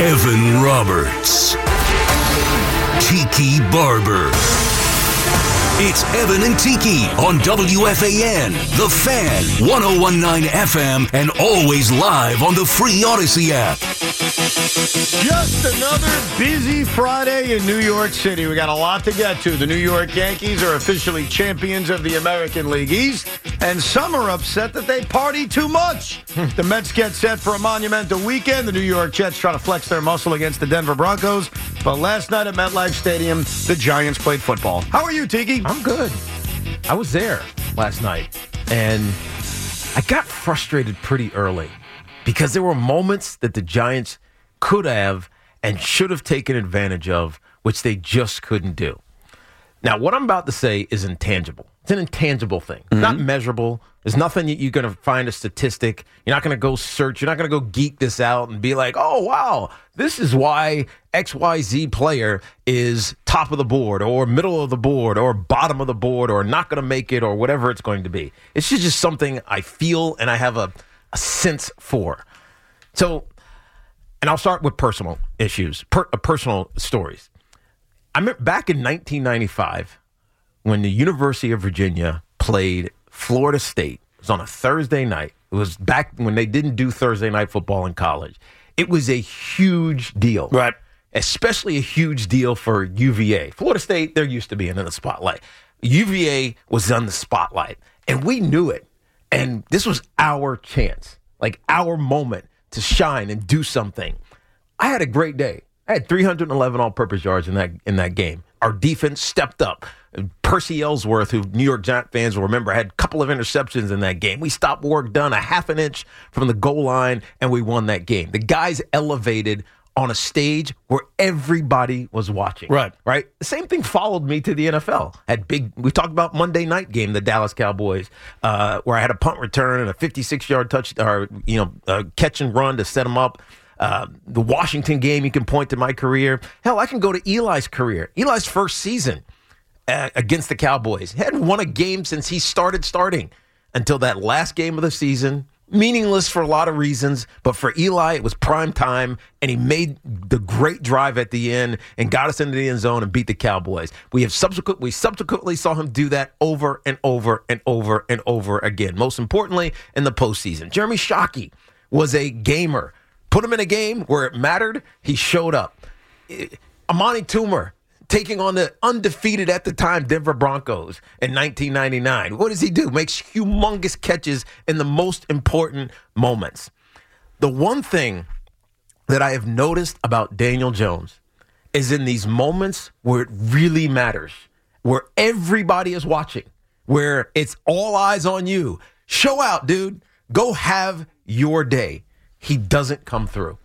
Evan Roberts. Tiki Barber. It's Evan and Tiki on WFAN, The Fan, 101.9 FM, and always live on the free Odyssey app. Just another busy Friday in New York City. We got a lot to get to. The New York Yankees are officially champions of the American League East, and some are upset that they party too much. The Mets get set for a monumental weekend. The New York Jets try to flex their muscle against the Denver Broncos. But last night at MetLife Stadium, the Giants played football. How are you, Tiki? I'm good. I was there last night, and I got frustrated pretty early because there were moments that the Giants could have and should have taken advantage of, which they just couldn't do. Now, what I'm about to say is intangible. It's an intangible thing. It's not measurable. There's nothing you're going to find a statistic. You're not going to go search. You're not going to go geek this out and be like, oh, wow, this is why XYZ player is top of the board or middle of the board or bottom of the board or not going to make it or whatever it's going to be. It's just something I feel and I have a sense for. So, and I'll start with personal issues, personal stories. I remember back in 1995 when the University of Virginia played Florida State. It was on a Thursday night. It was back when they didn't do Thursday night football in college. It was a huge deal. Right. Especially a huge deal for UVA. Florida State, they're used to being in the spotlight. UVA was on the spotlight, and we knew it. And this was our chance, like our moment to shine and do something. I had a great day. I had 311 all-purpose yards in that game. Our defense stepped up. Percy Ellsworth, who New York Giant fans will remember, had a couple of interceptions in that game. We stopped work done a half an inch from the goal line, and we won that game. The guys elevated on a stage where everybody was watching. Right. The same thing followed me to the NFL. We talked about Monday night game, the Dallas Cowboys, where I had a punt return and a 56-yard catch and run to set them up. The Washington game, you can point to my career. Hell, I can go to Eli's career. Eli's first season against the Cowboys. He hadn't won a game since he started starting until that last game of the season. Meaningless for a lot of reasons, but for Eli, it was prime time, and he made the great drive at the end and got us into the end zone and beat the Cowboys. We subsequently saw him do that over and over and over and over again. Most importantly, in the postseason. Jeremy Shockey was a gamer. Put him in a game where it mattered, he showed up. Amani Toomer taking on the undefeated at the time Denver Broncos in 1999. What does he do? Makes humongous catches in the most important moments. The one thing that I have noticed about Daniel Jones is in these moments where it really matters, where everybody is watching, where it's all eyes on you. Show out, dude. Go have your day. He doesn't come through.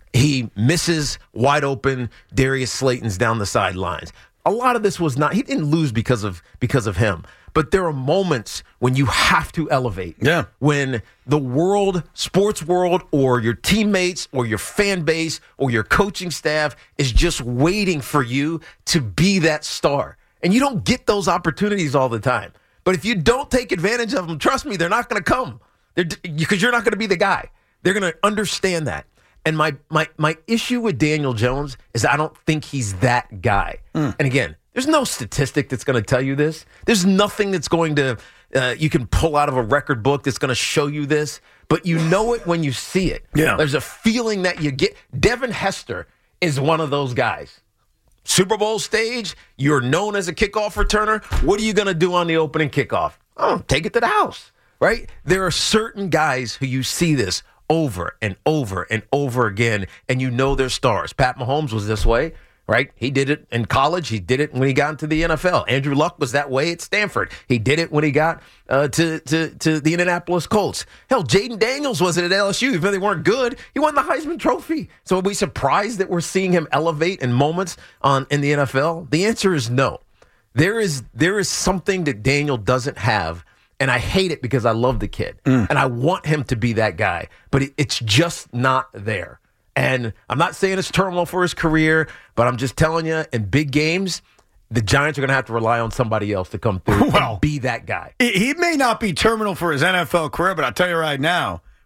He misses wide open Darius Slayton's down the sidelines. A lot of this was not, he didn't lose because of him. But there are moments when you have to elevate. Yeah. When the sports world, or your teammates, or your fan base, or your coaching staff is just waiting for you to be that star. And you don't get those opportunities all the time. But if you don't take advantage of them, trust me, they're not going to come. Because you're not going to be the guy. They're going to understand that. And my issue with Daniel Jones is I don't think he's that guy. And again, there's no statistic that's going to tell you this. There's nothing that's going to you can pull out of a record book that's going to show you this. But you know it when you see it. Yeah. There's a feeling that you get. Devin Hester is one of those guys. Super Bowl stage, you're known as a kickoff returner. What are you going to do on the opening kickoff? Oh, take it to the house, right? There are certain guys who you see this over and over and over again, and you know they're stars. Pat Mahomes was this way, right? He did it in college. He did it when he got into the NFL. Andrew Luck was that way at Stanford. He did it when he got to the Indianapolis Colts. Hell, Jaden Daniels was it at LSU. Even though they weren't good, he won the Heisman Trophy. So are we surprised that we're seeing him elevate in moments in the NFL? The answer is no. There is something that Daniel doesn't have. And I hate it because I love the kid. And I want him to be that guy. But it's just not there. And I'm not saying it's terminal for his career, but I'm just telling you, in big games, the Giants are going to have to rely on somebody else to come through and be that guy. He may not be terminal for his NFL career, but I'll tell you right now,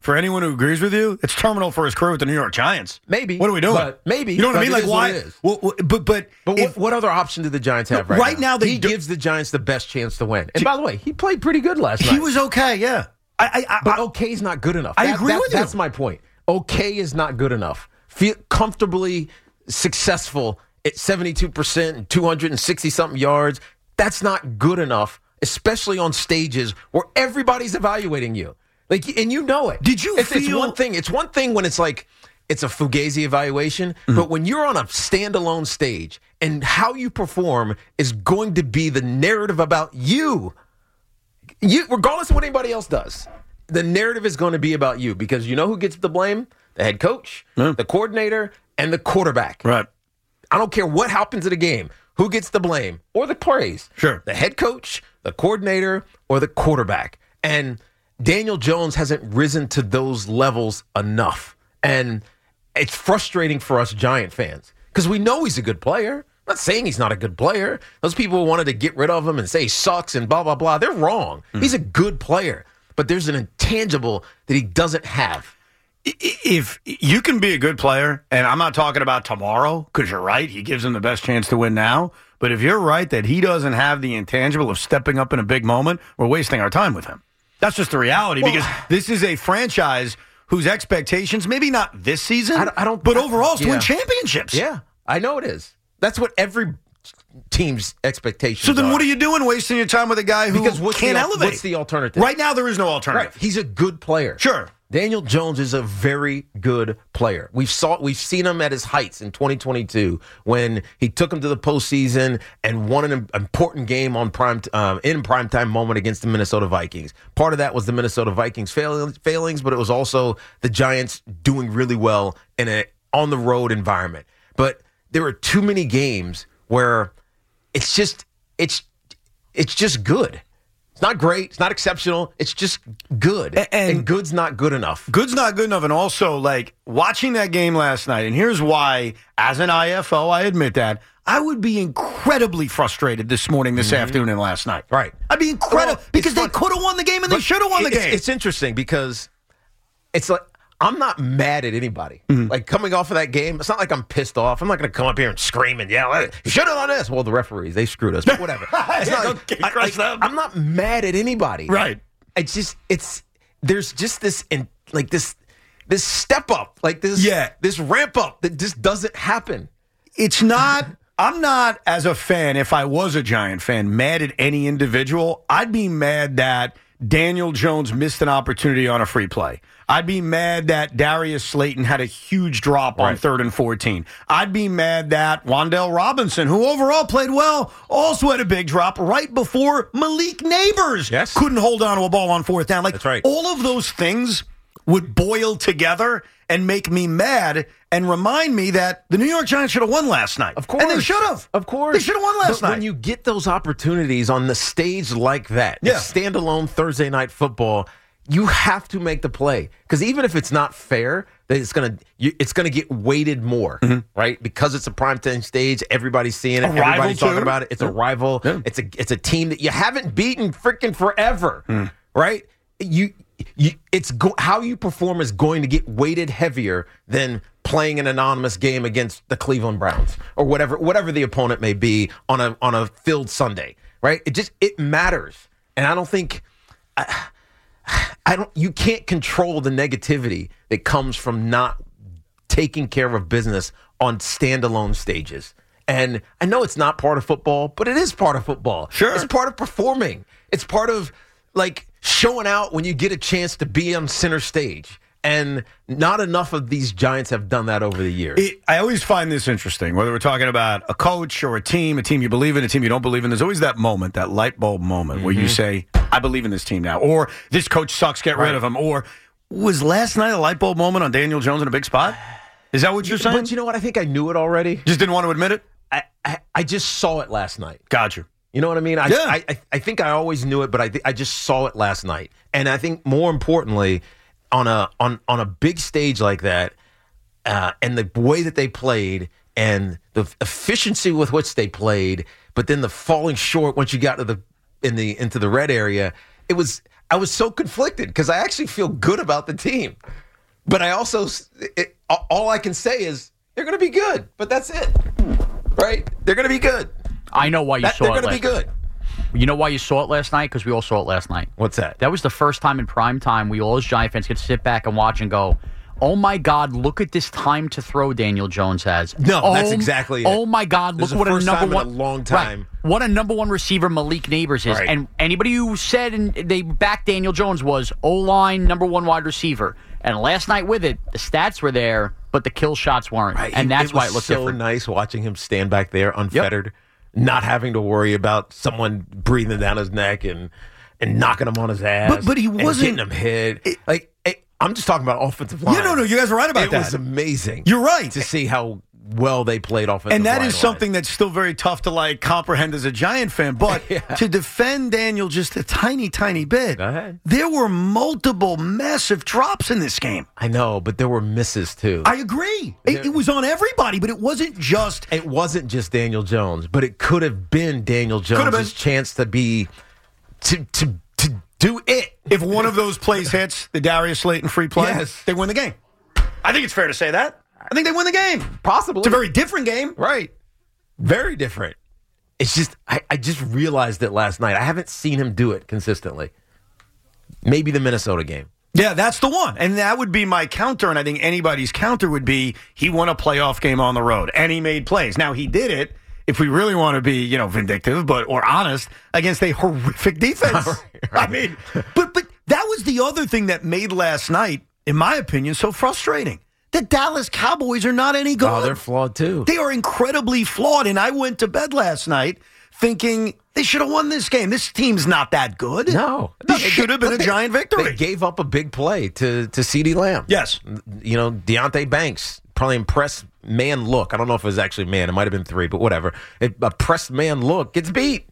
for anyone who agrees with you, it's terminal for his career with the New York Giants. Maybe. What are we doing? Maybe. You know what I mean? Like, why? What it is. Well, but what other option do the Giants have right now? Right now, he gives the Giants the best chance to win. And by the way, he played pretty good last night. He was okay, yeah. But okay is not good enough. I agree with you. That's my point. Okay is not good enough. Feel comfortably successful at 72% and 260-something yards. That's not good enough, especially on stages where everybody's evaluating you. And you know it. Did you It's one thing. It's one thing when it's like it's a Fugazi evaluation, but when you're on a standalone stage and how you perform is going to be the narrative about you, regardless of what anybody else does, the narrative is going to be about you because you know who gets the blame? The head coach, the coordinator, and the quarterback. Right. I don't care what happens in a game. Who gets the blame or the praise? Sure. The head coach, the coordinator, or the quarterback. And Daniel Jones hasn't risen to those levels enough. And it's frustrating for us Giant fans because we know he's a good player. I'm not saying he's not a good player. Those people who wanted to get rid of him and say he sucks and blah, blah, blah, they're wrong. He's a good player. But there's an intangible that he doesn't have. If you can be a good player, and I'm not talking about tomorrow, because you're right, he gives him the best chance to win now. But if you're right that he doesn't have the intangible of stepping up in a big moment, we're wasting our time with him. That's just the reality, because this is a franchise whose expectations, maybe not this season, but overall, is to win championships. Yeah, I know it is. That's what every team's expectations So then are. what are you doing wasting your time with a guy who can't elevate? What's the alternative? Right now, there is no alternative. Right. He's a good player. Sure. Daniel Jones is a very good player. We've seen him at his heights in 2022 when he took him to the postseason and won an important game on in primetime moment against the Minnesota Vikings. Part of that was the Minnesota Vikings failings, but it was also the Giants doing really well in an on-the-road environment. But there were too many games where it's just good. It's not great. It's not exceptional. It's just good. And good's not good enough. Good's not good enough. And also, like, watching that game last night, and here's why, as an IFO, I admit that, I would be incredibly frustrated this morning, this afternoon, and last night. Right. I'd be incredible because they could have won the game and they should have won the game. It's interesting because it's like, I'm not mad at anybody. Like, coming off of that game, it's not like I'm pissed off. I'm not going to come up here and scream and yell, you should have done this. Well, the referees, they screwed us, but whatever. It's not like, I'm not mad at anybody. Right. It's just, there's just this step up, like this ramp up that just doesn't happen. It's not, I'm not, as a fan, if I was a Giant fan, mad at any individual. I'd be mad that Daniel Jones missed an opportunity on a free play. I'd be mad that Darius Slayton had a huge drop on 3rd and 14. I'd be mad that Wan'Dale Robinson, who overall played well, also had a big drop right before Malik Neighbors couldn't hold on to a ball on 4th down. Like, that's right. All of those things would boil together and make me mad and remind me that the New York Giants should have won last night. Of course. And they should have. Of course. They should have won last night. When you get those opportunities on the stage like that, standalone Thursday night football, you have to make the play. Because even if it's not fair, it's gonna get weighted more, right? Because it's a primetime stage, everybody's seeing it, everybody's talking about it. It's a rival. Yeah. It's a team that you haven't beaten freaking forever, right? How you perform is going to get weighted heavier than playing an anonymous game against the Cleveland Browns or whatever the opponent may be on a filled Sunday, right? It matters, and I don't think. You can't control the negativity that comes from not taking care of business on standalone stages. And I know it's not part of football, but it is part of football. Sure. It's part of performing. It's part of, like, showing out when you get a chance to be on center stage. And not enough of these Giants have done that over the years. I always find this interesting, whether we're talking about a coach or a team you believe in, a team you don't believe in. There's always that moment, that light bulb moment where you say, I believe in this team now. Or this coach sucks, get rid of him. Or was last night a light bulb moment on Daniel Jones in a big spot? Is that what you're saying? But you know what? I think I knew it already. Just didn't want to admit it? I just saw it last night. Gotcha. You know what I mean? I think I always knew it, but I just saw it last night. And I think more importantly, on a big stage like that, and the way that they played and the efficiency with which they played, but then the falling short once you got into the red area, I was so conflicted because I actually feel good about the team. But I also, all I can say is they're going to be good. But that's it, right? They're going to be good. I know why you saw it. They're going to be good. You know why you saw it last night? Because we all saw it last night. What's that? That was the first time in prime time we all as Giant fans could sit back and watch and go, oh, my God, look at this time to throw Daniel Jones has. No, that's exactly it. Oh, my God, look what a number one. In a long time. Right, what a number one receiver Malik Neighbors is. Right. And anybody who said and they backed Daniel Jones was O-line, number one wide receiver. And last night with it, the stats were there, but the kill shots weren't. Right. And that's why it looked different. It was so nice watching him stand back there unfettered, not having to worry about someone breathing down his neck and knocking him on his ass. But he wasn't getting him hit. I'm just talking about offensive line. No, you guys are right about that. It was amazing. You're right. To see how well they played offensive and that line is something that's still very tough to comprehend as a Giant fan. But to defend Daniel just a tiny, tiny bit, go ahead. There were multiple massive drops in this game. I know, but there were misses too. I agree. It was on everybody, but it wasn't just Daniel Jones, but it could have been Daniel Jones' chance to be to do it. If one of those plays hits the Darius Slayton free play, they win the game. I think it's fair to say that. I think they win the game. Possibly. It's a very different game. Right. Very different. It's just, I just realized it last night. I haven't seen him do it consistently. Maybe the Minnesota game. Yeah, that's the one. And that would be my counter, and I think anybody's counter would be he won a playoff game on the road, and he made plays. Now, he did it, if we really want to be, vindictive or honest, against a horrific defense. Right. I mean, but that was the other thing that made last night, in my opinion, so frustrating. The Dallas Cowboys are not any good. Oh, they're flawed too. They are incredibly flawed, and I went to bed last night thinking they should have won this game. This team's not that good. No. This should have been a giant victory. They gave up a big play to CeeDee Lamb. Yes. Deonte Banks, probably impressed man look. I don't know if it was actually man. It might have been 3, but whatever. A pressed man look. Gets beat.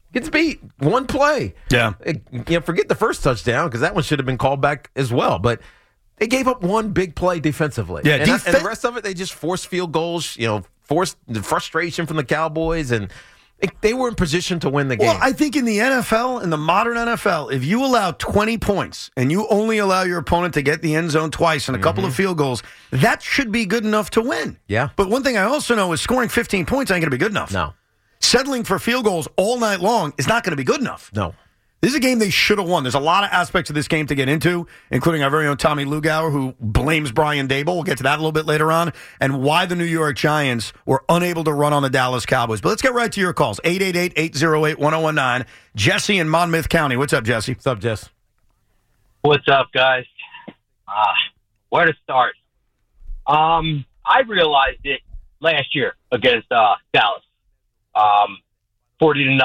One play. Yeah. Forget the first touchdown because that one should have been called back as well. But they gave up one big play defensively. Yeah, and the rest of it, they just forced field goals, forced the frustration from the Cowboys, and they were in position to win the game. Well, I think in the NFL, in the modern NFL, if you allow 20 points and you only allow your opponent to get the end zone twice and a couple of field goals, that should be good enough to win. Yeah. But one thing I also know is scoring 15 points ain't going to be good enough. No. Settling for field goals all night long is not going to be good enough. No. This is a game they should have won. There's a lot of aspects of this game to get into, including our very own Tommy Lugauer, who blames Brian Daboll. We'll get to that a little bit later on, and why the New York Giants were unable to run on the Dallas Cowboys. But let's get right to your calls. 888-808-1019. Jesse in Monmouth County. What's up, Jesse? What's up, Jess? What's up, guys? Where to start? I realized it last year against Dallas. 40-0.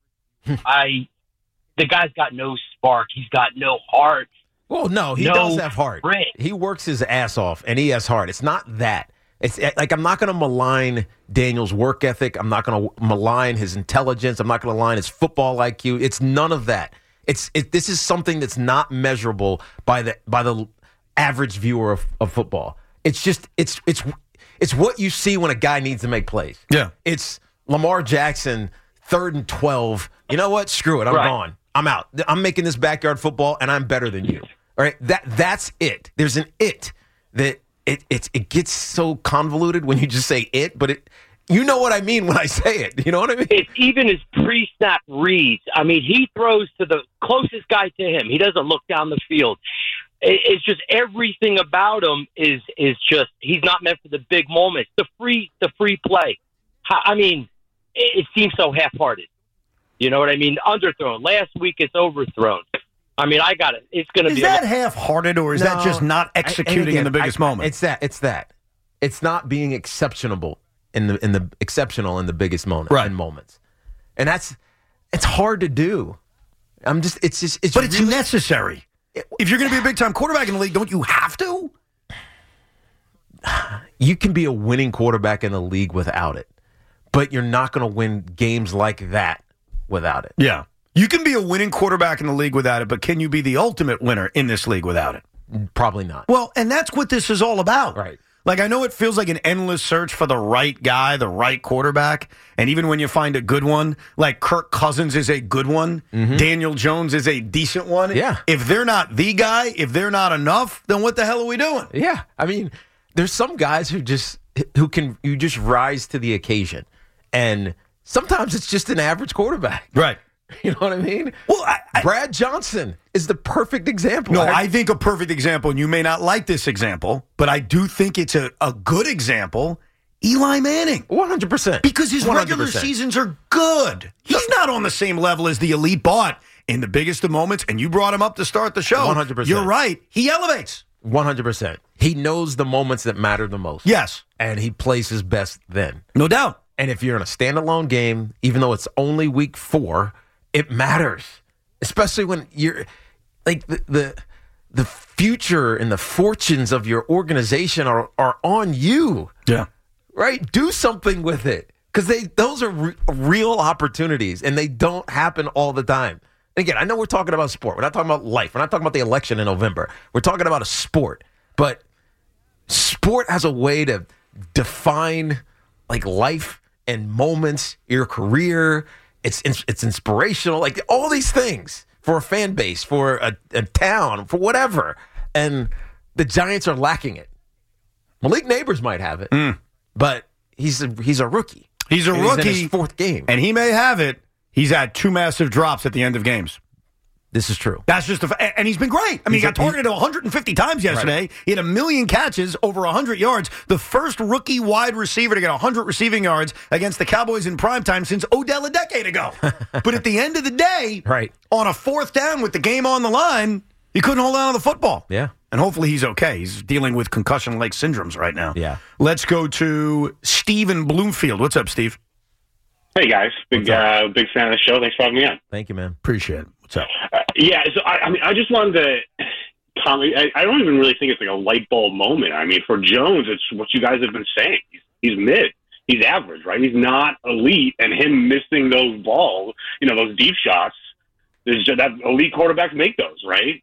The guy's got no spark. He's got no heart. Well, no, he does have heart. Grit. He works his ass off, and he has heart. It's not that. It's like I'm not going to malign Daniel's work ethic. I'm not going to malign his intelligence. I'm not going to malign his football IQ. It's none of that. This is something that's not measurable by the average viewer of football. It's just it's what you see when a guy needs to make plays. Yeah, it's Lamar Jackson, 3rd and 12. You know what? Screw it. I'm gone. I'm out. I'm making this backyard football, and I'm better than you. All right? That's it. There's an it that it gets so convoluted when you just say it, but you know what I mean when I say it. You know what I mean? It's even his pre-snap reads. I mean, he throws to the closest guy to him. He doesn't look down the field. It's just everything about him is just he's not meant for the big moments. The free play. I mean, it seems so half-hearted. You know what I mean? Underthrown. Last week it's overthrown. I mean, I got it. It's going to be. Is that half-hearted, or is that just not executing in the biggest moment? It's that. It's not being exceptional in the biggest moment in moments, and it's hard to do. It's really necessary. If you're going to be a big-time quarterback in the league, don't you have to? You can be a winning quarterback in the league without it, but you're not going to win games like that without it. Yeah. You can be a winning quarterback in the league without it, but can you be the ultimate winner in this league without it? Probably not. Well, and that's what this is all about. Right. Like, I know it feels like an endless search for the right guy, the right quarterback. And even when you find a good one, like Kirk Cousins is a good one, Daniel Jones is a decent one. Yeah. If they're not the guy, if they're not enough, then what the hell are we doing? Yeah. I mean, there's some guys who just rise to the occasion. And sometimes it's just an average quarterback. Right. You know what I mean? Well, Brad Johnson is the perfect example. No, I think a perfect example, and you may not like this example, but I do think it's a good example, Eli Manning. 100%. Because his 100%. regular seasons are good. He's not on the same level as the elite, but in the biggest of moments, and you brought him up to start the show. 100%. You're right. He elevates. 100%. He knows the moments that matter the most. Yes. And he plays his best then. No doubt. And if you're in a standalone game, even though it's only week 4, it matters, especially when you're like the future and the fortunes of your organization are on you. Yeah. Right? Do something with it because those are real opportunities and they don't happen all the time. And again, I know we're talking about sport. We're not talking about life. We're not talking about the election in November. We're talking about a sport. But sport has a way to define like life and moments, your career. It's inspirational, like all these things for a fan base, for a town, for whatever. And the Giants are lacking it. Malik Neighbors might have it, but he's a rookie. He's a rookie. He's in his 4th game. And he may have it. He's had 2 massive drops at the end of games. This is true. That's just and he's been great. I mean, he got targeted 150 times yesterday. Right. He had 1 million catches, over 100 yards. The first rookie wide receiver to get 100 receiving yards against the Cowboys in primetime since Odell a decade ago. But at the end of the day, right, on a 4th down with the game on the line, he couldn't hold on to the football. Yeah. And hopefully he's okay. He's dealing with concussion-like syndromes right now. Yeah. Let's go to Steve in Bloomfield. What's up, Steve? Hey, guys. Big fan of the show. Thanks for having me on. Thank you, man. Appreciate it. What's up? Yeah, so I just wanted to comment. I don't even really think it's like a light bulb moment. I mean, for Jones, it's what you guys have been saying. He's mid. He's average, right? He's not elite, and him missing those balls, those deep shots, that elite quarterbacks make those, right?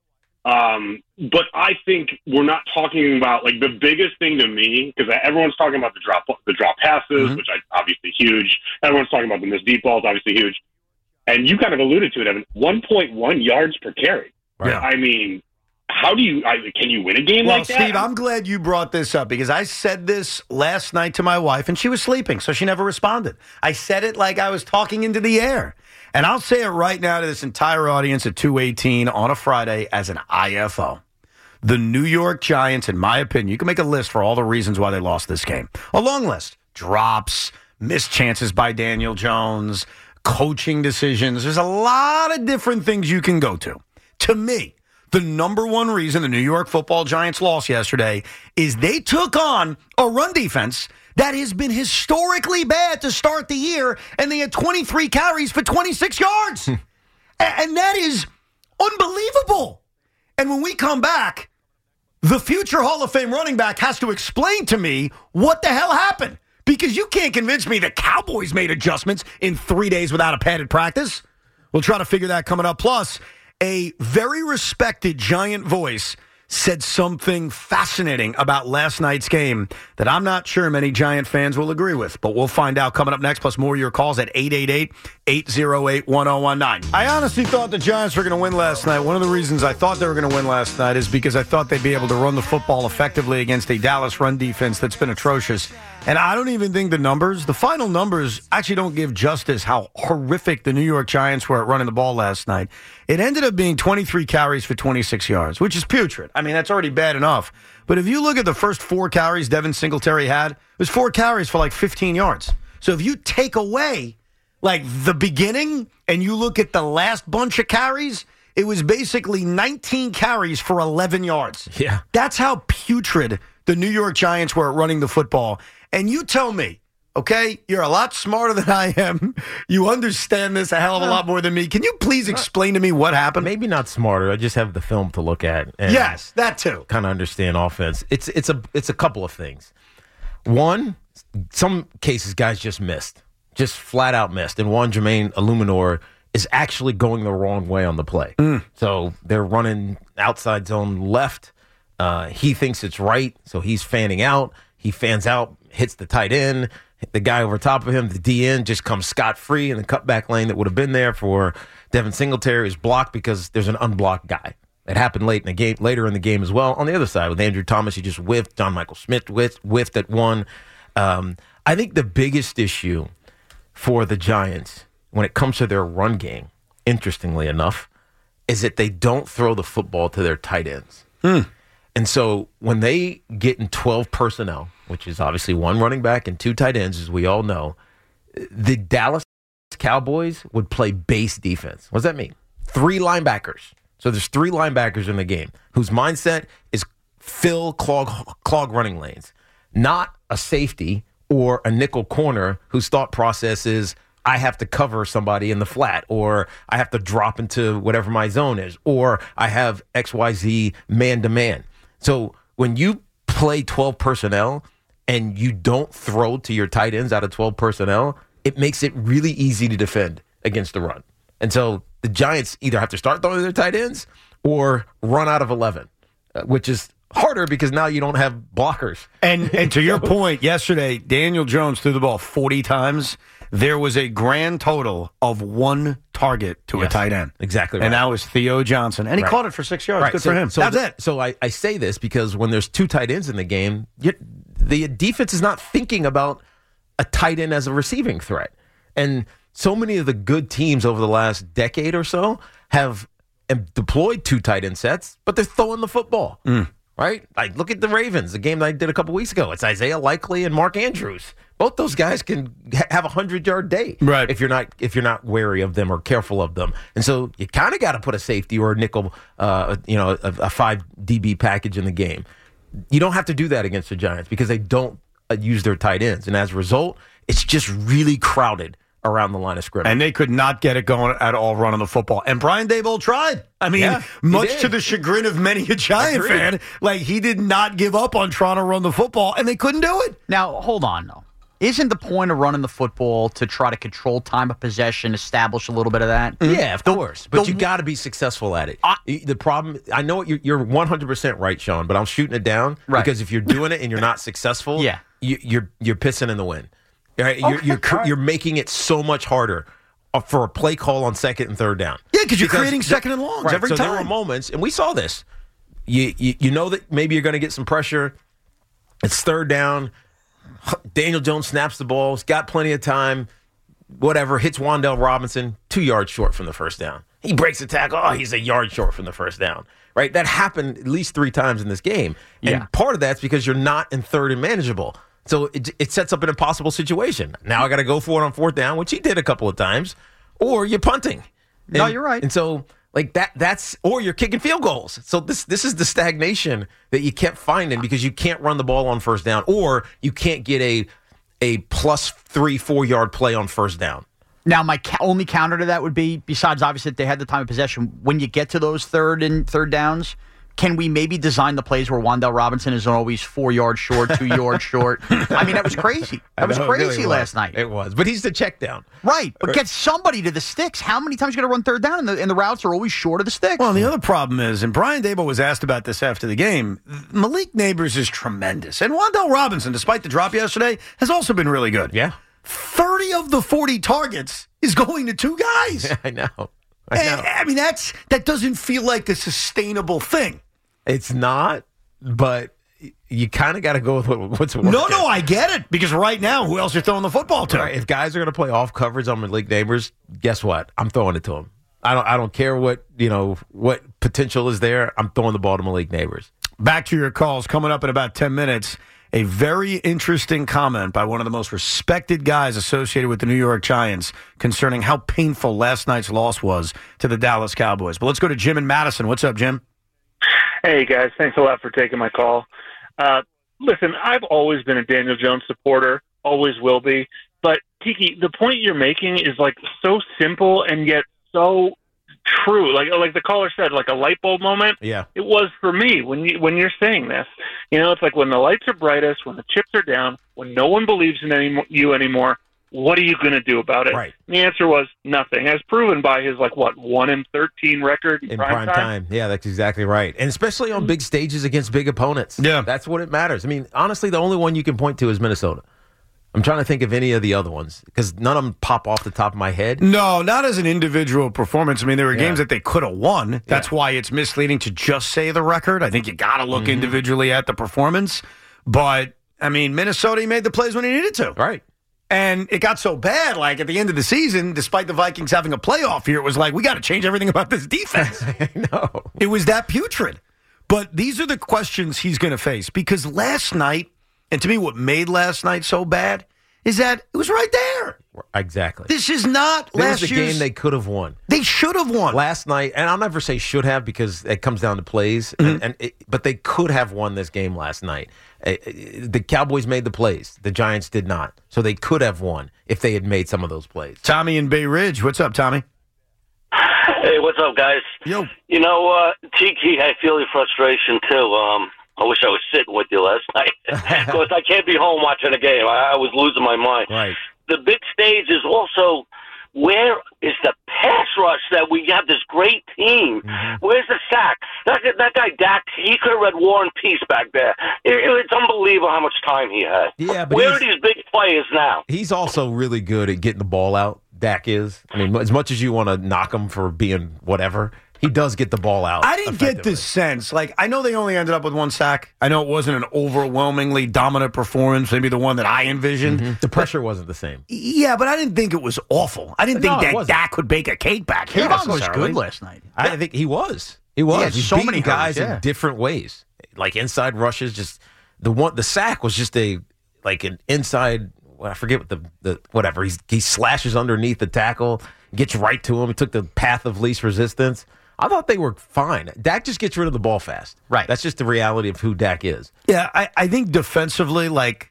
But I think we're not talking about, like, the biggest thing to me, because everyone's talking about the drop passes, which are obviously huge. Everyone's talking about the missed deep balls, obviously huge. And you kind of alluded to it, Evan, 1.1 yards per carry. Right. Yeah. I mean, how do you can you win a game like that? Well, Steve, I'm glad you brought this up because I said this last night to my wife, and she was sleeping, so she never responded. I said it like I was talking into the air. And I'll say it right now to this entire audience at 2:18 on a Friday as an IFO. The New York Giants, in my opinion, you can make a list for all the reasons why they lost this game. A long list. Drops, missed chances by Daniel Jones, coaching decisions. There's a lot of different things you can go to. To me, the number one reason the New York Football Giants lost yesterday is they took on a run defense that has been historically bad to start the year, and they had 23 carries for 26 yards. And that is unbelievable. And when we come back, the future Hall of Fame running back has to explain to me what the hell happened. Because you can't convince me the Cowboys made adjustments in 3 days without a padded practice. We'll try to figure that coming up. Plus, a very respected Giant voice said something fascinating about last night's game that I'm not sure many Giant fans will agree with, but we'll find out coming up next, plus more of your calls at 888-808-1019. I honestly thought the Giants were going to win last night. One of the reasons I thought they were going to win last night is because I thought they'd be able to run the football effectively against a Dallas run defense that's been atrocious. And I don't even think the final numbers actually don't give justice how horrific the New York Giants were at running the ball last night. It ended up being 23 carries for 26 yards, which is putrid. I mean, that's already bad enough. But if you look at the first 4 carries Devin Singletary had, it was 4 carries for like 15 yards. So if you take away like the beginning and you look at the last bunch of carries, it was basically 19 carries for 11 yards. Yeah. That's how putrid the New York Giants were at running the football. And you tell me, okay, you're a lot smarter than I am. You understand this a hell of a lot more than me. Can you please explain to me what happened? Maybe not smarter. I just have the film to look at. And yes, that too. Kind of understand offense. It's a couple of things. One, some cases guys just missed. Just flat out missed. And one, Jermaine Illuminor is actually going the wrong way on the play. So they're running outside zone left. He thinks it's right, so he's fanning out. He fans out, hits the tight end. The guy over top of him, the DN, just comes scot-free in the cutback lane that would have been there for Devin Singletary is blocked because there's an unblocked guy. It happened later in the game as well. On the other side, with Andrew Thomas, he just whiffed. John Michael Smith whiffed at one. I think the biggest issue for the Giants when it comes to their run game, interestingly enough, is that they don't throw the football to their tight ends. And so when they get in 12 personnel, which is obviously one running back and two tight ends, as we all know, the Dallas Cowboys would play base defense. What does that mean? 3 linebackers. So there's 3 linebackers in the game whose mindset is clog running lanes, not a safety or a nickel corner whose thought process is, I have to cover somebody in the flat, or I have to drop into whatever my zone is, or I have XYZ man-to-man. So when you play 12 personnel and you don't throw to your tight ends out of 12 personnel, it makes it really easy to defend against the run. And so the Giants either have to start throwing their tight ends or run out of 11, which is harder because now you don't have blockers. And to your point, yesterday, Daniel Jones threw the ball 40 times. There was a grand total of 1 target to a tight end. Exactly right. And that was Theo Johnson. And he caught it for 6 yards. Good for him. That's it. So I say this because when there's 2 tight ends in the game, the defense is not thinking about a tight end as a receiving threat. And so many of the good teams over the last decade or so have deployed 2 tight end sets, but they're throwing the football. Right? Like, look at the Ravens, the game that I did a couple weeks ago. It's Isaiah Likely and Mark Andrews. Both those guys can have a 100-yard day, right? If you're not wary of them or careful of them. And so you kind of got to put a safety or a nickel, a 5 DB package in the game. You don't have to do that against the Giants because they don't use their tight ends, and as a result, it's just really crowded around the line of scrimmage. And they could not get it going at all running the football. And Brian Daboll tried. I mean, much to the chagrin of many a Giant fan, like he did not give up on trying to run the football, and they couldn't do it. Now, hold on, though. Isn't the point of running the football to try to control time of possession, establish a little bit of that? Yeah, of course. But you got to be successful at it. The problem, I know you're 100% right, Sean, but I'm shooting it down because if you're doing it and you're not successful, you're pissing in the wind. Right? You're making it so much harder for a play call on 2nd and 3rd down. Yeah, because you're creating 2nd and longs every time. So there were moments, and we saw this. You know that maybe you're going to get some pressure. It's 3rd down. Daniel Jones snaps the ball. He's got plenty of time. Whatever. Hits Wan'Dale Robinson 2 yards short from the 1st down. He breaks the tackle. Oh, he's a yard short from the 1st down. Right? That happened at least 3 times in this game. And part of that's because you're not in 3rd and manageable. So it sets up an impossible situation. Now I got to go for it on 4th down, which he did a couple of times, or you're punting. No, you're right. And so like that's or you're kicking field goals. So this is the stagnation that you kept finding because you can't run the ball on 1st down, or you can't get a plus 3-4 yard play on 1st down. Now, my only counter to that would be, besides obviously that they had the time of possession, when you get to those 3rd and 3rd downs, can we maybe design the plays where Wan'Dale Robinson is always 4 yards short, 2 yards short? I mean, that was crazy. That was crazy last night. It was. But he's the check down. Right. But get somebody to the sticks. How many times are you going to run 3rd down and the routes are always short of the sticks? Well, the other problem is, and Brian Daboll was asked about this after the game, Malik Nabers is tremendous. And Wan'Dale Robinson, despite the drop yesterday, has also been really good. Yeah. 30 of the 40 targets is going to 2 guys. Yeah, I know. I mean, that doesn't feel like a sustainable thing. It's not, but you kind of got to go with what's working. No, I get it. Because right now, who else are throwing the football to? Right, if guys are going to play off coverage on Malik Nabers, guess what? I'm throwing it to him. I don't care what potential is there. I'm throwing the ball to Malik Nabers. Back to your calls coming up in about 10 minutes. A very interesting comment by one of the most respected guys associated with the New York Giants concerning how painful last night's loss was to the Dallas Cowboys. But let's go to Jim in Madison. What's up, Jim? Hey, guys. Thanks a lot for taking my call. Listen, I've always been a Daniel Jones supporter, always will be. But, Tiki, the point you're making is, like, so simple and yet so true. Like the caller said, like a light bulb moment. Yeah. It was for me when you're saying this. You know, it's like when the lights are brightest, when the chips are down, when no one believes in you anymore, what are you going to do about it? Right. And the answer was nothing, as proven by his 1-13 record in prime time. Yeah, that's exactly right. And especially on big stages against big opponents. Yeah. That's what it matters. I mean, honestly, the only one you can point to is Minnesota. I'm trying to think of any of the other ones because none of them pop off the top of my head. No, not as an individual performance. I mean, there were games that they could have won. That's why it's misleading to just say the record. I think you got to look individually at the performance. But, I mean, Minnesota, he made the plays when he needed to. Right. And it got so bad, like at the end of the season, despite the Vikings having a playoff year, it was like, we got to change everything about this defense. I know. It was that putrid. But these are the questions he's going to face. Because last night, and to me what made last night so bad, is that it was right there. Exactly. This is not This was last a year's game they could have won. They should have won. Last night, and I'll never say should have because it comes down to plays, but they could have won this game last night. The Cowboys made the plays. The Giants did not. So they could have won if they had made some of those plays. Tommy in Bay Ridge. What's up, Tommy? Hey, what's up, guys? Yo. You know, Tiki, I feel your frustration, too. I wish I was sitting with you last night. Of course, I can't be home watching a game. I was losing my mind. Right. The big stage is also, where is the pass rush that we have this great team? Where's the sack? That guy, Dak, he could have read War and Peace back there. It's unbelievable how much time he had. Yeah, but where are these big players now? He's also really good at getting the ball out. Dak is. I mean, as much as you want to knock him for being whatever, he does get the ball out. I didn't get this sense. Like, I know they only ended up with one sack. I know it wasn't an overwhelmingly dominant performance, maybe the one that I envisioned. The pressure wasn't the same. Yeah, but I didn't think it was awful. I didn't think that Dak could bake a cake back. Kayvon was good last night. I think he was. He was. He had so many guys hurries, in different ways. Like inside rushes, just the sack was just an inside. Well, I forget what the whatever. He slashes underneath the tackle, gets right to him. He took the path of least resistance. I thought they were fine. Dak just gets rid of the ball fast. Right. That's just the reality of who Dak is. Yeah, I think defensively, like,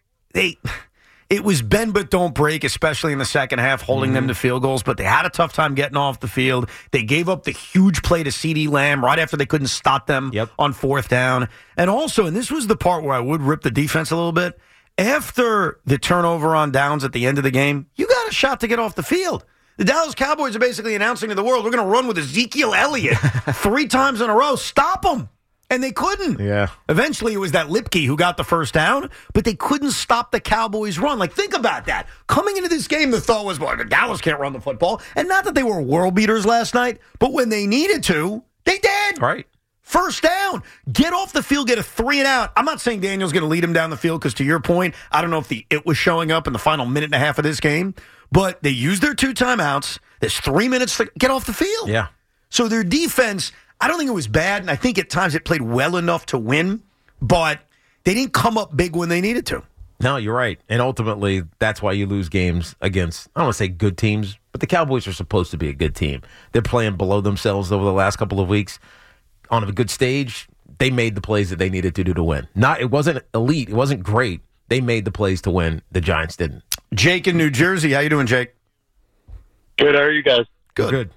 it was bend but don't break, especially in the second half, holding them to field goals. But they had a tough time getting off the field. They gave up the huge play to CeeDee Lamb right after they couldn't stop them on fourth down. And also, and this was the part where I would rip the defense a little bit, after the turnover on downs at the end of the game, you got a shot to get off the field. The Dallas Cowboys are basically announcing to the world, we're going to run with Ezekiel Elliott 3 times in a row. Stop them. And they couldn't. Yeah. Eventually, it was that Lipke who got the first down, but they couldn't stop the Cowboys' run. Like, think about that. Coming into this game, the thought was, well, Dallas can't run the football. And not that they were world beaters last night, but when they needed to, they did. Right. First down. Get off the field, get a 3 and out. I'm not saying Daniel's going to lead him down the field because, to your point, I don't know if it was showing up in the final minute and a half of this game, but they used their 2 timeouts. There's 3 minutes to get off the field. Yeah. So their defense, I don't think it was bad, and I think at times it played well enough to win, but they didn't come up big when they needed to. No, you're right. And ultimately, that's why you lose games against, I don't want to say good teams, but the Cowboys are supposed to be a good team. They're playing below themselves over the last couple of weeks. On a good stage, they made the plays that they needed to do to win. It wasn't elite. It wasn't great. They made the plays to win. The Giants didn't. Jake in New Jersey. How you doing, Jake? Good. How are you guys? Good.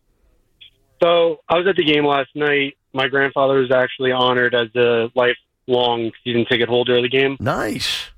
So I was at the game last night. My grandfather was actually honored as a lifelong season ticket holder of the game. Nice.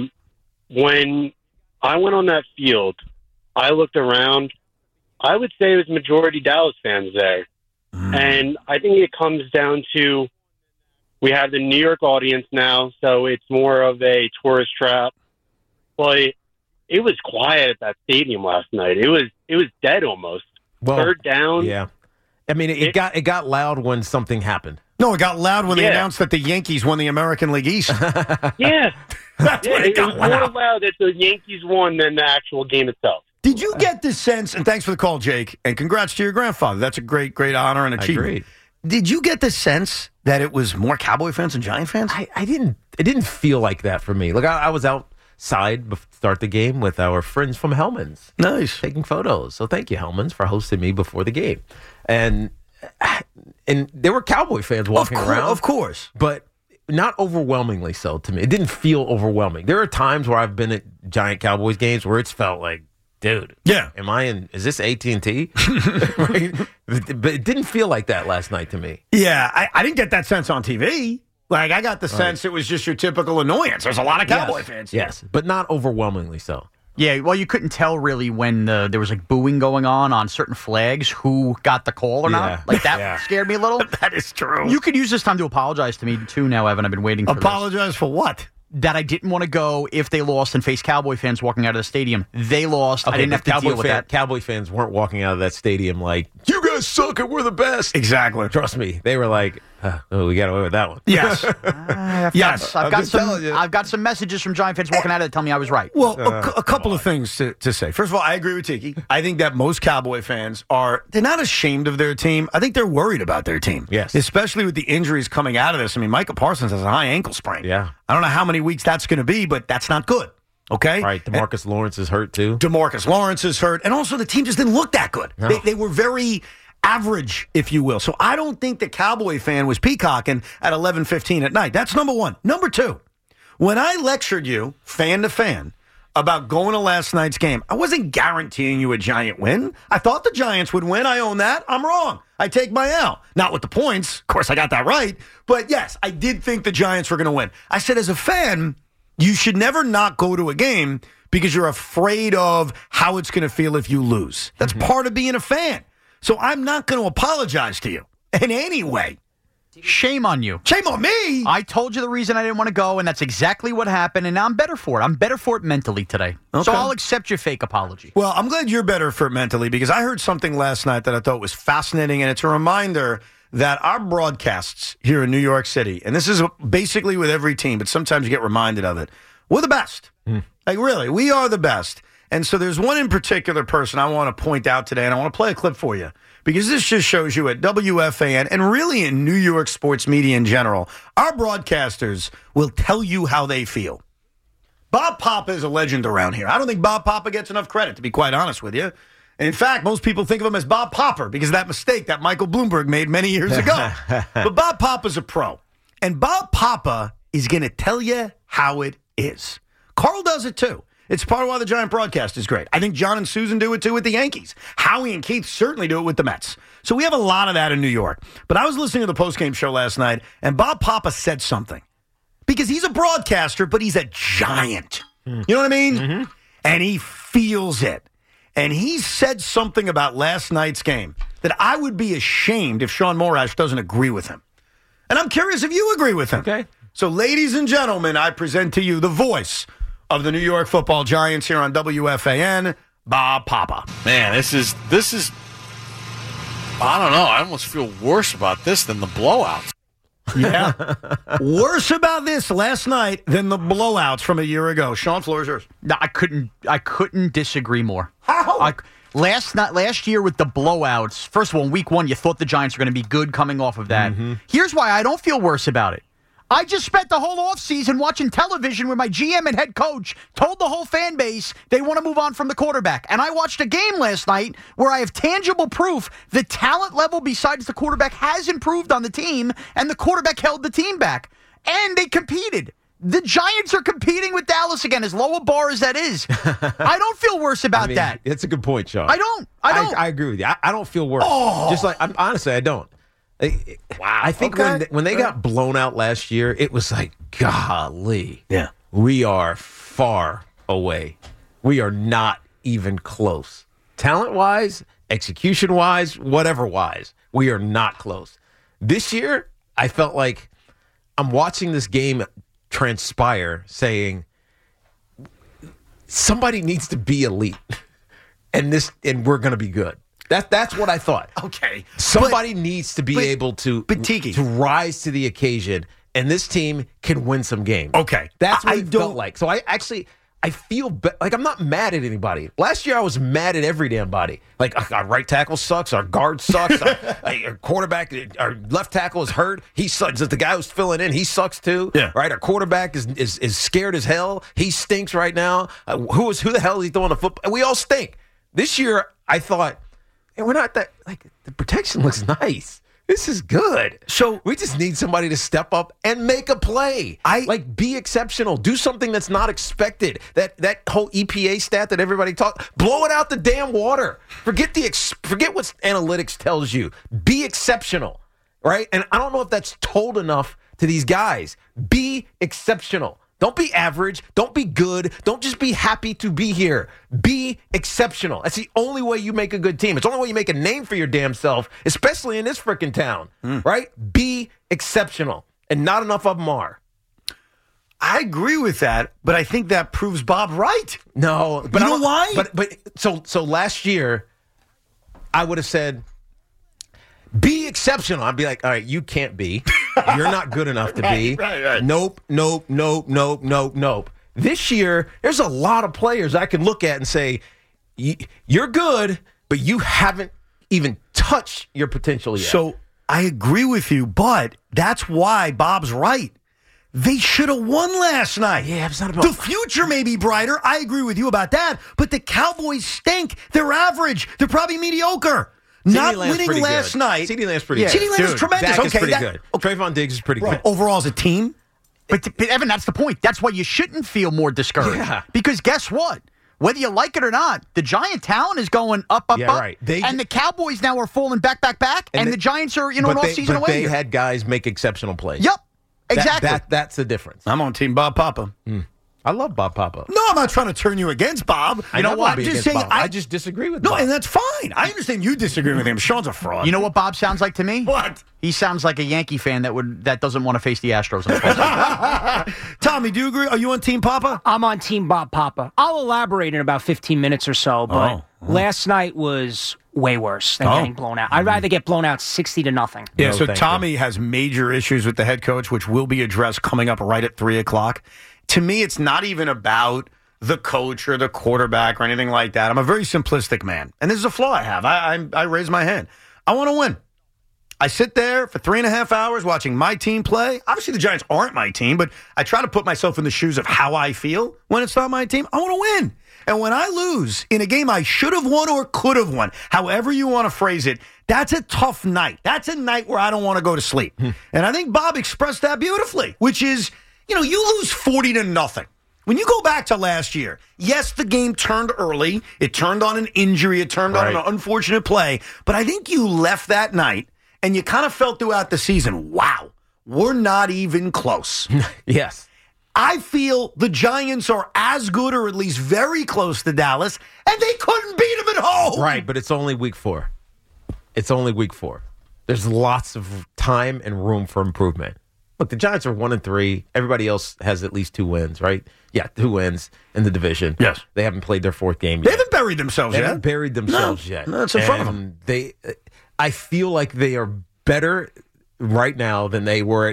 When I went on that field, I looked around. I would say it was majority Dallas fans there. And I think it comes down to we have the New York audience now, so it's more of a tourist trap. But it was quiet at that stadium last night. It was dead almost. Well, third down. Yeah. I mean, it got loud when something happened. No, it got loud when they announced that the Yankees won the American League East. Yeah. That's when it got was more loud. loud that the Yankees won than the actual game itself. Did you get the sense, and thanks for the call, Jake, and congrats to your grandfather. That's a great, great honor and achievement. Agreed. Did you get the sense that it was more Cowboy fans than Giant fans? I didn't. It didn't feel like that for me. Look, I was outside to start the game with our friends from Hellman's. Nice. Taking photos. So thank you, Hellman's, for hosting me before the game. And there were Cowboy fans walking around. Of course. But not overwhelmingly so to me. It didn't feel overwhelming. There are times where I've been at Giant Cowboys games where it's felt like, dude, is this AT&T? Right? But it didn't feel like that last night to me. Yeah, I didn't get that sense on TV. Like, I got the sense it was just your typical annoyance. There's a lot of Cowboy fans. Yes, but not overwhelmingly so. Yeah, well, you couldn't tell really when there was like booing going on certain flags who got the call or not. Like that scared me a little. That is true. You could use this time to apologize to me too now, Evan. I've been waiting for Apologize for what? That I didn't want to go if they lost and face Cowboy fans walking out of the stadium. They lost. Okay, I didn't have to deal with that. Cowboy fans weren't walking out of that stadium like, you guys suck and we're the best. Exactly. Trust me. They were like, oh, we got away with that one. Yes. Yes. I've got some messages from Giant fans walking out of it telling me I was right. Well, a couple of things to say. First of all, I agree with Tiki. I think that most Cowboy fans they're not ashamed of their team. I think they're worried about their team. Yes. Especially with the injuries coming out of this. I mean, Micah Parsons has a high ankle sprain. Yeah. I don't know how many weeks that's going to be, but that's not good. Okay? Right. DeMarcus Lawrence is hurt, too. DeMarcus Lawrence is hurt. And also, the team just didn't look that good. No. They were very average, if you will. So I don't think the Cowboy fan was peacocking at 11:15 at night. That's number one. Number two, when I lectured you, fan to fan, about going to last night's game, I wasn't guaranteeing you a Giant win. I thought the Giants would win. I own that. I'm wrong. I take my L. Not with the points. Of course, I got that right. But yes, I did think the Giants were going to win. I said, as a fan, you should never not go to a game because you're afraid of how it's going to feel if you lose. That's part of being a fan. So I'm not going to apologize to you in any way. Shame on you. Shame on me. I told you the reason I didn't want to go, and that's exactly what happened, and now I'm better for it. I'm better for it mentally today. Okay. So I'll accept your fake apology. Well, I'm glad you're better for it mentally because I heard something last night that I thought was fascinating, and it's a reminder that our broadcasts here in New York City, and this is basically with every team, but sometimes you get reminded of it, we're the best. Like, really, we are the best. And so there's one in particular person I want to point out today, and I want to play a clip for you because this just shows you at WFAN and really in New York sports media in general, our broadcasters will tell you how they feel. Bob Papa is a legend around here. I don't think Bob Papa gets enough credit, to be quite honest with you. And in fact, most people think of him as Bob Popper because of that mistake that Michael Bloomberg made many years ago. But Bob Papa's a pro. And Bob Papa is going to tell you how it is. Carl does it too. It's part of why the Giant broadcast is great. I think John and Susan do it too with the Yankees. Howie and Keith certainly do it with the Mets. So we have a lot of that in New York. But I was listening to the postgame show last night, and Bob Papa said something. Because he's a broadcaster, but he's a giant. You know what I mean? Mm-hmm. And he feels it. And he said something about last night's game that I would be ashamed if Sean Morash doesn't agree with him. And I'm curious if you agree with him. Okay. So, ladies and gentlemen, I present to you the voice of the New York Football Giants here on WFAN, Bob Papa. Man, this is. I don't know. I almost feel worse about this than the blowouts. Yeah. Worse about this last night than the blowouts from a year ago. Sean, floor is yours. No, I couldn't disagree more. How? Last year with the blowouts, first of all, in week one, you thought the Giants were going to be good coming off of that. Mm-hmm. Here's why I don't feel worse about it. I just spent the whole offseason watching television where my GM and head coach told the whole fan base they want to move on from the quarterback. And I watched a game last night where I have tangible proof the talent level besides the quarterback has improved on the team, and the quarterback held the team back. And they competed. The Giants are competing with Dallas again, as low a bar as that is. I don't feel worse about that. It's a good point, Sean. I don't. I agree with you. I don't feel worse. Just like, honestly, I don't. Wow. I think when they got blown out last year, it was like, golly. Yeah. We are far away. We are not even close. Talent-wise, execution-wise, whatever-wise, we are not close. This year, I felt like I'm watching this game transpire saying somebody needs to be elite and we're going to be good. That's what I thought. Okay. Somebody needs to be able to rise to the occasion, and this team can win some games. Okay. That's what it felt like. So I feel like I'm not mad at anybody. Last year I was mad at every damn body. Like our right tackle sucks, our guard sucks, our quarterback, our left tackle is hurt. He sucks. The guy who's filling in, he sucks too. Yeah. Right. Our quarterback is scared as hell. He stinks right now. Who the hell is he throwing the football? We all stink. This year I thought, hey, we're not that the protection looks nice. This is good. So we just need somebody to step up and make a play. Be exceptional. Do something that's not expected. That whole EPA stat that everybody talks. Blow it out the damn water. Forget what analytics tells you. Be exceptional, right? And I don't know if that's told enough to these guys. Be exceptional. Don't be average. Don't be good. Don't just be happy to be here. Be exceptional. That's the only way you make a good team. It's the only way you make a name for your damn self, especially in this freaking town, right? Be exceptional. And not enough of them are. I agree with that, but I think that proves Bob right. No, but you know why? But so last year, I would have said, be exceptional. I'd be like, all right, you can't be. You're not good enough to be. Right. Nope. This year, there's a lot of players I can look at and say, you're good, but you haven't even touched your potential yet. So I agree with you, but that's why Bob's right. They should have won last night. Yeah, it's not about the future may be brighter. I agree with you about that, but the Cowboys stink. They're average. They're probably mediocre. Not winning last night. CeeDee Lamb's pretty good. CeeDee Lamb is tremendous. Dak is pretty good. Trayvon Diggs is pretty good. Overall as a team. But Evan, that's the point. That's why you shouldn't feel more discouraged. Yeah. Because guess what? Whether you like it or not, the Giant talent is going up. Right. And the Cowboys now are falling back. And the Giants are, an off-season away. But they had guys make exceptional plays. Yep. Exactly. That's the difference. I'm on Team Bob Papa. I love Bob Papa. No, I'm not trying to turn you against Bob. You know what? I'm just saying. I just disagree with Bob. No, and that's fine. I understand you disagree with him. Sean's a fraud. You know what Bob sounds like to me? What? He sounds like a Yankee fan that doesn't want to face the Astros in the postseason. Tommy, do you agree? Are you on Team Papa? I'm on Team Bob Papa. I'll elaborate in about 15 minutes or so, but last night was way worse than getting blown out. I'd rather get blown out 60-0. Yeah, so Tommy has major issues with the head coach, which will be addressed coming up right at 3 o'clock. To me, it's not even about the coach or the quarterback or anything like that. I'm a very simplistic man. And this is a flaw I have. I raise my hand. I want to win. I sit there for 3.5 hours watching my team play. Obviously, the Giants aren't my team, but I try to put myself in the shoes of how I feel when it's not my team. I want to win. And when I lose in a game I should have won or could have won, however you want to phrase it, that's a tough night. That's a night where I don't want to go to sleep. And I think Bob expressed that beautifully, which is, you lose 40-0. When you go back to last year, yes, the game turned early. It turned on an injury. It turned on an unfortunate play. But I think you left that night and you kind of felt throughout the season, wow, we're not even close. Yes. I feel the Giants are as good or at least very close to Dallas, and they couldn't beat them at home. Right, but it's only week 4. It's only week 4. There's lots of time and room for improvement. Look, the Giants are 1-3. Everybody else has at least 2 wins, right? Yeah, 2 wins in the division. Yes. They haven't played their 4th game yet. They haven't buried themselves yet. They haven't buried themselves yet. No, it's in front of them. I feel like they are better right now than they were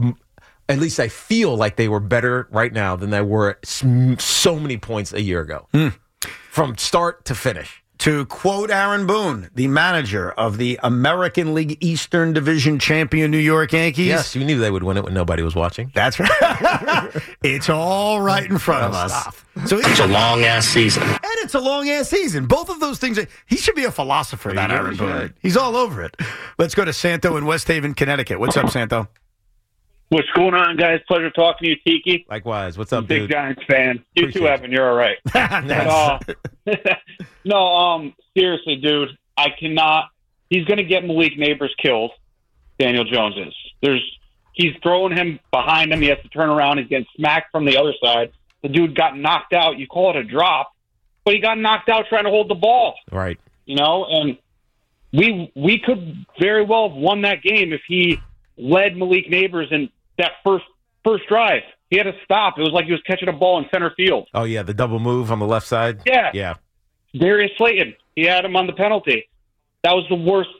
at least I feel like they were better right now than they were at so many points a year ago. From start to finish. To quote Aaron Boone, the manager of the American League Eastern Division champion New York Yankees. Yes, you knew they would win it when nobody was watching. That's right. It's all right in front of us. So It's a long-ass season. And it's a long-ass season. Both of those things. He should be a philosopher, that Aaron Boone. He's all over it. Let's go to Santo in West Haven, Connecticut. What's up, Santo? What's going on, guys? Pleasure talking to you, Tiki. Likewise. What's up, Big dude? Giants fan. You too, Evan. You're all right. No, seriously, dude. I cannot. He's going to get Malik Neighbors killed. Daniel Jones is. He's throwing him behind him. He has to turn around. He's getting smacked from the other side. The dude got knocked out. You call it a drop, but he got knocked out trying to hold the ball. Right. And we could very well have won that game if he led Malik Neighbors in that first drive. He had to stop. It was like he was catching a ball in center field. Oh, yeah, the double move on the left side? Yeah. Darius Slayton, he had him on the penalty. That was the worst.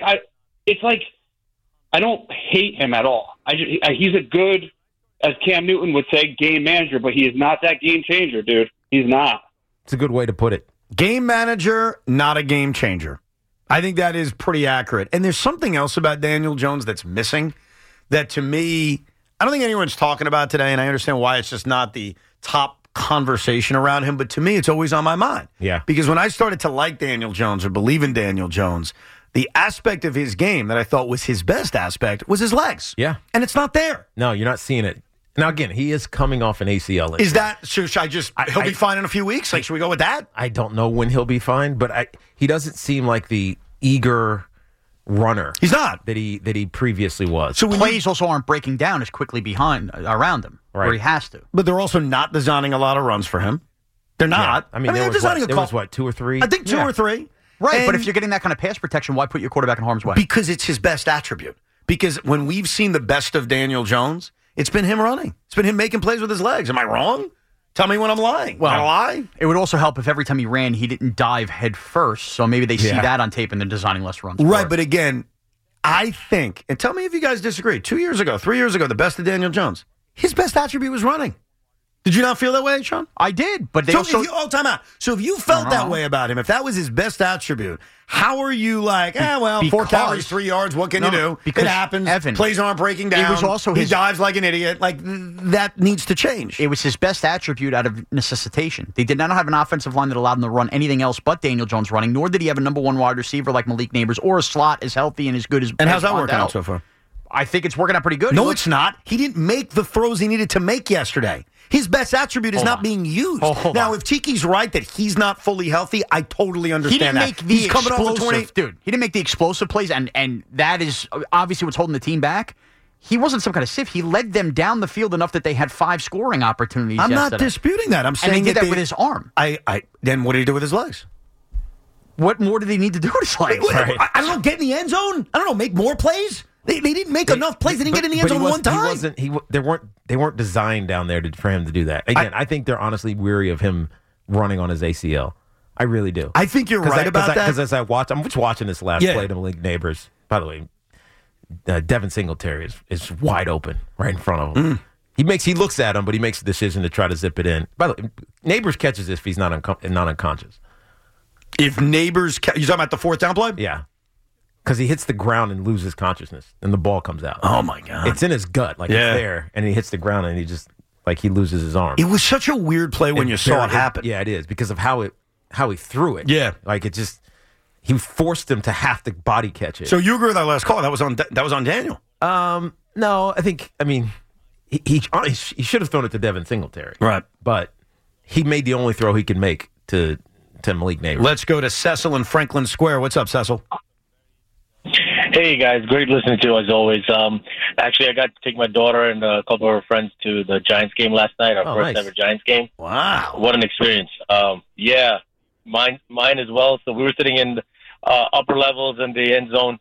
I don't hate him at all. He's a good, as Cam Newton would say, game manager, but he is not that game changer, dude. He's not. It's a good way to put it. Game manager, not a game changer. I think that is pretty accurate. And there's something else about Daniel Jones that's missing that, to me, I don't think anyone's talking about today, and I understand why it's just not the top conversation around him, but to me, it's always on my mind. Yeah. Because when I started to like Daniel Jones or believe in Daniel Jones, the aspect of his game that I thought was his best aspect was his legs. Yeah. And it's not there. No, you're not seeing it. Now, again, he is coming off an ACL injury. Is that, should I just, he'll be fine in a few weeks? Should we go with that? I don't know when he'll be fine, but he doesn't seem like the eager runner. He's not that he previously was. So plays also aren't breaking down as quickly around him, where he has to. But they're also not designing a lot of runs for him. They're not. Yeah. I mean, there was what, 2 or 3? I think 2 or 3. Right, And but if you're getting that kind of pass protection, why put your quarterback in harm's way? Because it's his best attribute. Because when we've seen the best of Daniel Jones, it's been him running. It's been him making plays with his legs. Am I wrong? Tell me when I'm lying. Am I lying? It would also help if every time he ran, he didn't dive head first. So maybe they see that on tape and they're designing less runs. Right, but again, I think, and tell me if you guys disagree, 2 years ago, 3 years ago, the best of Daniel Jones, his best attribute was running. Did you not feel that way, Sean? I did, but they also... time out. So if you felt that way about him, if that was his best attribute, how are you like, 4 calories, 3 yards, what can you do? Because it happens. Evan, plays aren't breaking down. It was also he dives like an idiot. Like, that needs to change. It was his best attribute out of necessitation. They did not have an offensive line that allowed him to run anything else but Daniel Jones running, nor did he have a number 1 wide receiver like Malik Neighbors or a slot as healthy and as good as And how's that working out so far? I think it's working out pretty good. No, it's not. He didn't make the throws he needed to make yesterday. His best attribute is not being used. Now, if Tiki's right that he's not fully healthy, I totally understand that. He's coming off the 20. Dude, he didn't make the explosive plays, and that is obviously what's holding the team back. He wasn't some kind of sieve. He led them down the field enough that they had 5 scoring opportunities I'm yesterday. not disputing that. I'm saying and he did that with his arm. Then what did he do with his legs? What more did he need to do with his legs? I don't know, get in the end zone? I don't know, make more plays? They didn't make enough plays. They didn't get in the end zone one time. They weren't designed down there for him to do that. Again, I think they're honestly weary of him running on his ACL. I really do. I think you're right about that. Because as I'm just watching this last play to Malik Neighbors. By the way, Devin Singletary is wide open right in front of him. He looks at him, but he makes the decision to try to zip it in. By the way, Neighbors catches this if he's not unconscious. If Neighbors, you're talking about the 4th down play? Yeah. Because he hits the ground and loses consciousness, and the ball comes out. Oh, my God. It's in his gut, it's there, and he hits the ground, and he just, he loses his arm. It was such a weird play when you saw it happen. Yeah, it is, because of how he threw it. Yeah. He forced him to have to body catch it. So you agree with that last call? That was on Daniel. No, he should have thrown it to Devin Singletary. Right. But he made the only throw he could make to Malik Neighbors. Let's go to Cecil in Franklin Square. What's up, Cecil? Hey, guys. Great listening to you, as always. Actually, I got to take my daughter and a couple of her friends to the Giants game last night, our first ever Giants game. Wow. What an experience. Yeah, mine as well. So we were sitting in the upper levels in the end zone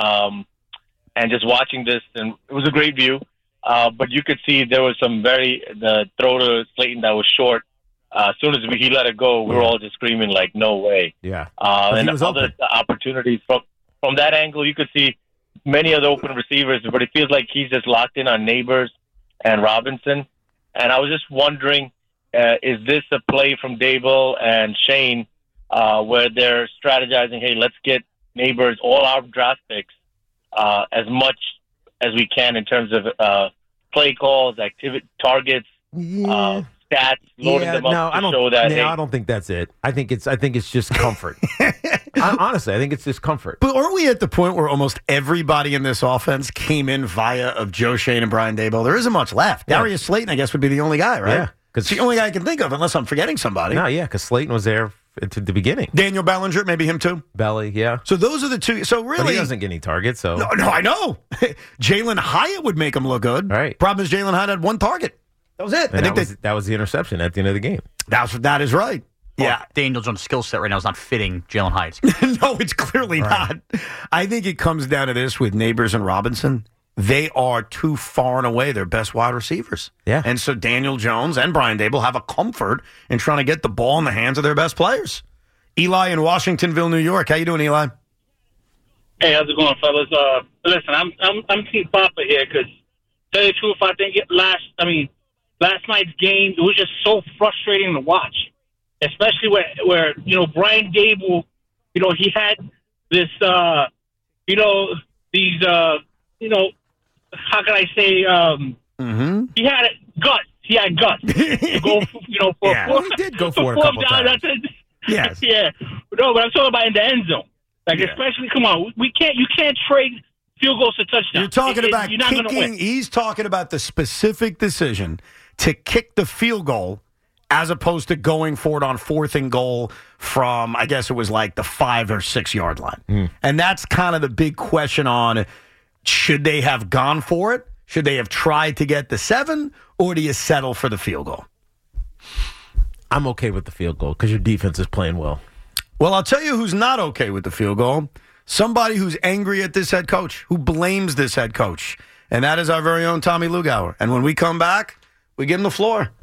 and just watching this, and it was a great view. But you could see there was the throw to Slayton that was short. As soon as he let it go, we were all just screaming like, no way. Yeah. And other opportunities from that angle, you could see many of the open receivers, but it feels like he's just locked in on Neighbors and Robinson. And I was just wondering, is this a play from Dable and Shane where they're strategizing, hey, let's get Neighbors all our draft picks as much as we can in terms of play calls, activity, targets, stats, loading them up to show that. I don't think that's it. I think it's just comfort. Honestly, I think it's just comfort. But aren't we at the point where almost everybody in this offense came in via of Joe Shane and Brian Daboll? There isn't much left. Yeah. Darius Slayton, I guess, would be the only guy, right? Yeah. It's the only guy I can think of, unless I'm forgetting somebody. No, yeah, because Slayton was there at the beginning. Daniel Bellinger, maybe him too? Belly, yeah. So those are the two. So really... But he doesn't get any targets, so... No, I know. Jalen Hyatt would make him look good. Right. Problem is Jalen Hyatt had 1 target. That was it. That was the interception at the end of the game. That is right. Yeah. Daniel Jones' skill set right now is not fitting Jalen Hyatt's. No, it's clearly not. I think it comes down to this with Neighbors and Robinson. They are too far and away their best wide receivers. Yeah. And so Daniel Jones and Brian Daboll have a comfort in trying to get the ball in the hands of their best players. Eli in Washingtonville, New York. How you doing, Eli? Hey, how's it going, fellas? Listen, I'm Team Papa here because, tell you the truth, I think last night's game, it was just so frustrating to watch, especially where Brian Daboll, he had this, how can I say, he had guts. He had guts to go, for he did go for it a couple times. Yes. Yeah. No, but I'm talking about in the end zone. Especially, come on, you can't trade field goals to touchdowns. You're talking about you're not going to win. He's talking about the specific decision to kick the field goal as opposed to going for it on 4th and goal from, I guess it was like the 5 or 6 yard line. And that's kind of the big question on, should they have gone for it? Should they have tried to get the 7, or do you settle for the field goal? I'm okay with the field goal because your defense is playing well. Well, I'll tell you who's not okay with the field goal. Somebody who's angry at this head coach, who blames this head coach. And that is our very own Tommy Lugauer. And when we come back, we give him the floor.